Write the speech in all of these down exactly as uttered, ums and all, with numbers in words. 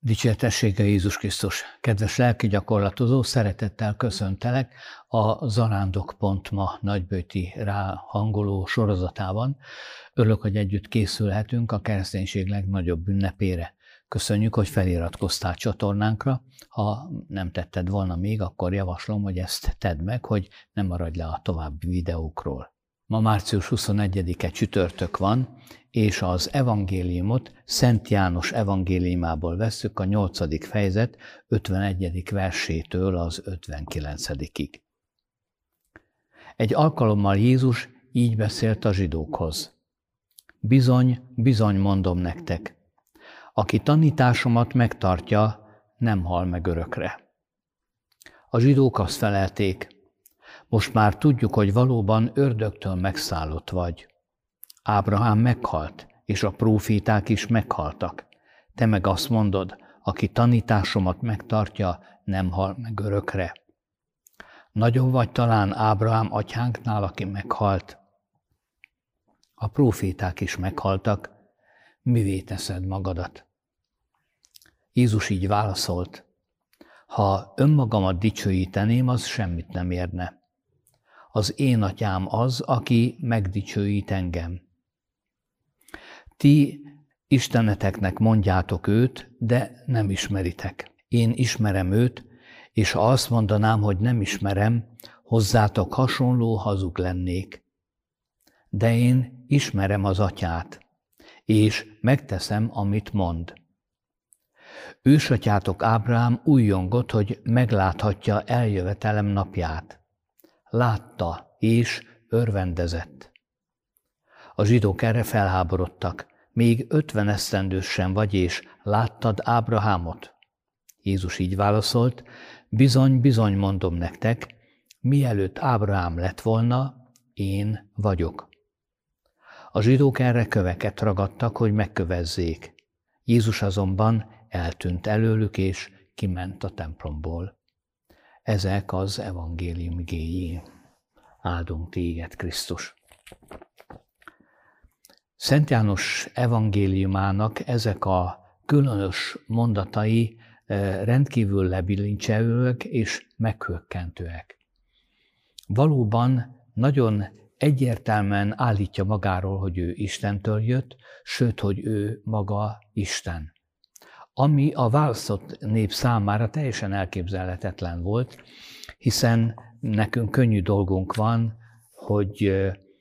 Dicsértessége Jézus Krisztus! Kedves lelkigyakorlatozó, szeretettel köszöntelek a zarándok pont ma nagybőti ráhangoló sorozatában. Örülök, hogy együtt készülhetünk a kereszténység legnagyobb ünnepére. Köszönjük, hogy feliratkoztál csatornánkra. Ha nem tetted volna még, akkor javaslom, hogy ezt tedd meg, hogy ne maradj le a további videókról. Ma március huszonegyedike csütörtök van, és az evangéliumot Szent János evangéliumából vesszük a nyolcadik fejezet ötvenegyedik versétől az ötvenkilencedikig. Egy alkalommal Jézus így beszélt a zsidókhoz. Bizony, bizony mondom nektek, aki tanításomat megtartja, nem hal meg örökre. A zsidók azt felelték, most már tudjuk, hogy valóban ördögtől megszállott vagy. Ábrahám meghalt, és a próféták is meghaltak. Te meg azt mondod, aki tanításomat megtartja, nem hal meg örökre. Nagyobb vagy talán Ábrahám atyánknál, aki meghalt. A próféták is meghaltak, mivé teszed magadat? Jézus így válaszolt, ha önmagamat dicsőíteném, az semmit nem érne. Az én atyám az, aki megdicsőít engem. Ti isteneteknek mondjátok őt, de nem ismeritek. Én ismerem őt, és ha azt mondanám, hogy nem ismerem, hozzátok hasonló hazug lennék. De én ismerem az atyát, és megteszem, amit mond. Ősatyátok Ábrahám újjongott, hogy megláthatja eljövetelem napját. Látta, és örvendezett. A zsidók erre felháborodtak. Még ötven esztendős sem vagy, és láttad Ábrahámot? Jézus így válaszolt, bizony, bizony mondom nektek, mielőtt Ábrahám lett volna, én vagyok. A zsidók erre köveket ragadtak, hogy megkövezzék. Jézus azonban eltűnt előlük, és kiment a templomból. Ezek az evangélium igéi. Áldunk téged, Krisztus! Szent János evangéliumának ezek a különös mondatai rendkívül lebilincselőek és meghökkentőek. Valóban nagyon egyértelműen állítja magáról, hogy ő Istentől jött, sőt, hogy ő maga Isten. Ami a választott nép számára teljesen elképzelhetetlen volt, hiszen nekünk könnyű dolgunk van, hogy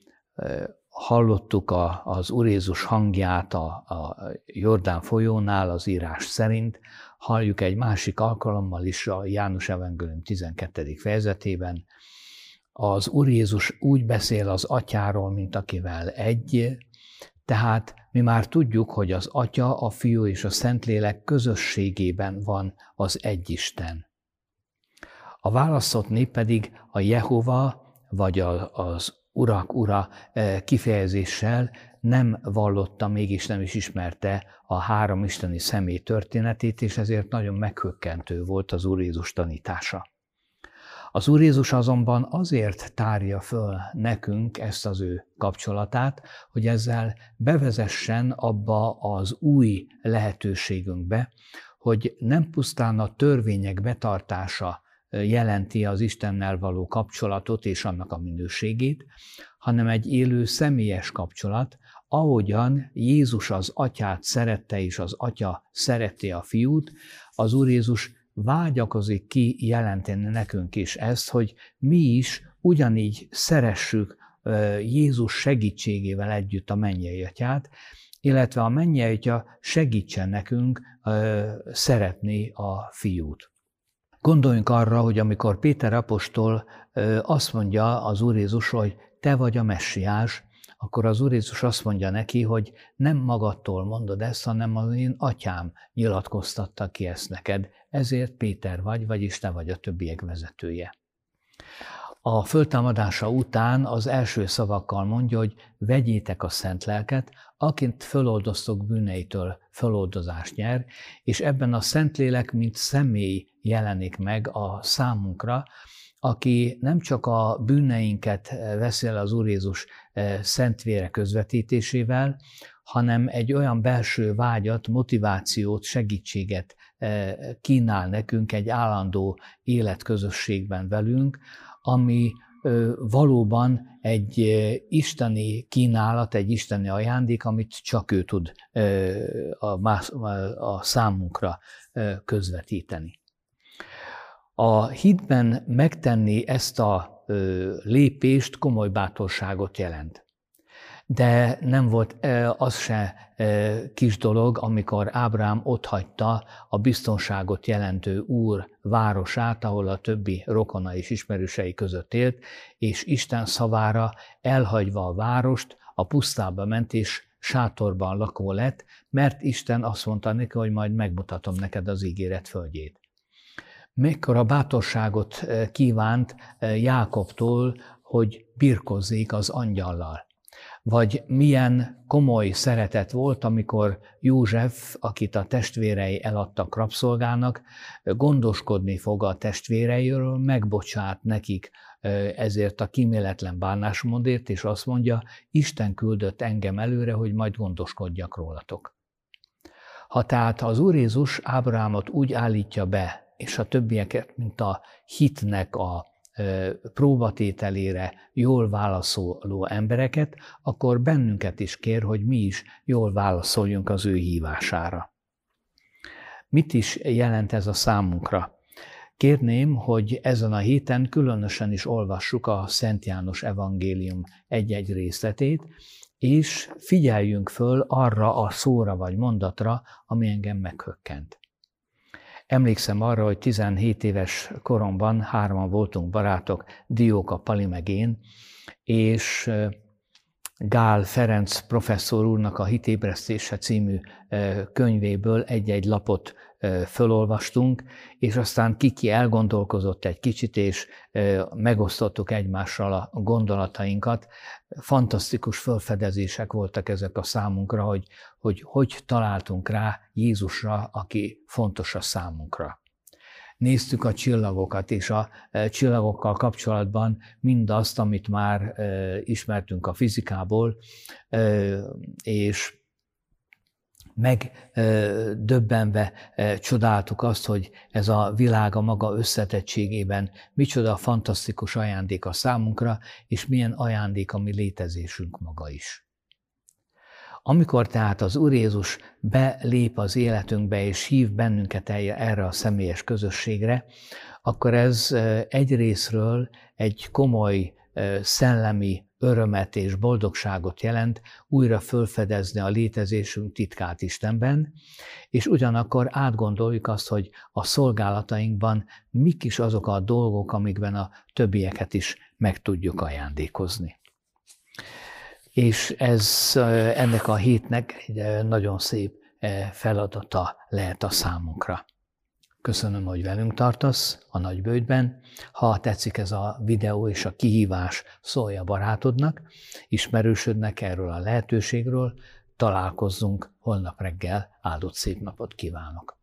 hallottuk a, az Úr Jézus hangját a, a Jordán folyónál az írás szerint, halljuk egy másik alkalommal is a János evangélium tizenkettedik fejezetében. Az Úr Jézus úgy beszél az atyáról, mint akivel egy, tehát mi már tudjuk, hogy az Atya, a Fiú és a Szentlélek közösségében van az egyisten. A választott nép pedig a Jehova, vagy az Urak Ura kifejezéssel nem vallotta, mégis nem is ismerte a három isteni személy történetét, és ezért nagyon meghökkentő volt az Úr Jézus tanítása. Az Úr Jézus azonban azért tárja föl nekünk ezt az ő kapcsolatát, hogy ezzel bevezessen abba az új lehetőségünkbe, hogy nem pusztán a törvények betartása jelenti az Istennel való kapcsolatot és annak a minőségét, hanem egy élő személyes kapcsolat, ahogyan Jézus az atyát szerette és az atya szerette a fiút, az Úr Jézus vágyakozik ki jelenteni nekünk is ezt, hogy mi is ugyanígy szeressük Jézus segítségével együtt a mennyei atyát, illetve a mennyei atya segítsen nekünk szeretni a fiút. Gondoljunk arra, hogy amikor Péter apostol azt mondja az Úr Jézusról, hogy te vagy a messiás, akkor az Úr Jézus azt mondja neki, hogy nem magadtól mondod ezt, hanem az én atyám nyilatkoztatta ki ezt neked. Ezért Péter vagy, vagyis te vagy a többiek vezetője. A föltámadása után az első szavakkal mondja, hogy vegyétek a szent lelket, akint föloldoztok bűneitől föloldozást nyer, és ebben a Szentlélek, mint személy jelenik meg a számunkra, aki nem csak a bűneinket veszi el az Úr Jézus szent vére közvetítésével, hanem egy olyan belső vágyat, motivációt, segítséget kínál nekünk egy állandó életközösségben velünk, ami valóban egy isteni kínálat, egy isteni ajándék, amit csak ő tud a számunkra közvetíteni. A hitben megtenni ezt a lépést komoly bátorságot jelent. De nem volt az se kis dolog, amikor Ábrahám otthagyta a biztonságot jelentő Úr városát, ahol a többi rokona és ismerősei között élt, és Isten szavára elhagyva a várost, a pusztába ment, és sátorban lakó lett, mert Isten azt mondta neki, hogy majd megmutatom neked az ígéret földjét. Mekkora bátorságot kívánt Jákobtól, hogy birkozzék az angyallal. Vagy milyen komoly szeretet volt, amikor József, akit a testvérei eladtak rabszolgának, gondoskodni fog a testvéreiről, megbocsát nekik ezért a kíméletlen bánásmódért, és azt mondja, Isten küldött engem előre, hogy majd gondoskodjak rólatok. Ha tehát az Úr Jézus Ábrahámot úgy állítja be, és a többieket, mint a hitnek a próbatételére jól válaszoló embereket, akkor bennünket is kér, hogy mi is jól válaszoljunk az ő hívására. Mit is jelent ez a számunkra? Kérném, hogy ezen a héten különösen is olvassuk a Szent János evangélium egy-egy részletét, és figyeljünk föl arra a szóra vagy mondatra, ami engem meghökkent. Emlékszem arra, hogy tizenhét éves koromban hárman voltunk barátok, Dióka, Pali meg én, és Gál Ferenc professzor úrnak a Hitébresztése című könyvéből egy-egy lapot fölolvastunk, és aztán Kiki elgondolkozott egy kicsit, és megosztottuk egymással a gondolatainkat. Fantasztikus felfedezések voltak ezek a számunkra, hogy hogy, hogy találtunk rá Jézusra, aki fontos a számunkra. Néztük a csillagokat, és a csillagokkal kapcsolatban mindazt, amit már ismertünk a fizikából, és megdöbbenve csodáltuk azt, hogy ez a világ a maga összetettségében micsoda fantasztikus ajándék a számunkra, és milyen ajándék a mi létezésünk maga is. Amikor tehát az Úr Jézus belép az életünkbe és hív bennünket erre a személyes közösségre, akkor ez egyrészről egy komoly szellemi örömet és boldogságot jelent újra fölfedezni a létezésünk titkát Istenben, és ugyanakkor átgondoljuk azt, hogy a szolgálatainkban mik is azok a dolgok, amikben a többieket is meg tudjuk ajándékozni. És ez ennek a hétnek egy nagyon szép feladata lehet a számunkra. Köszönöm, hogy velünk tartasz a Nagyböjtben. Ha tetszik ez a videó és a kihívás, szólj a barátodnak, ismerősödnek erről a lehetőségről, találkozzunk holnap reggel, áldott szép napot kívánok!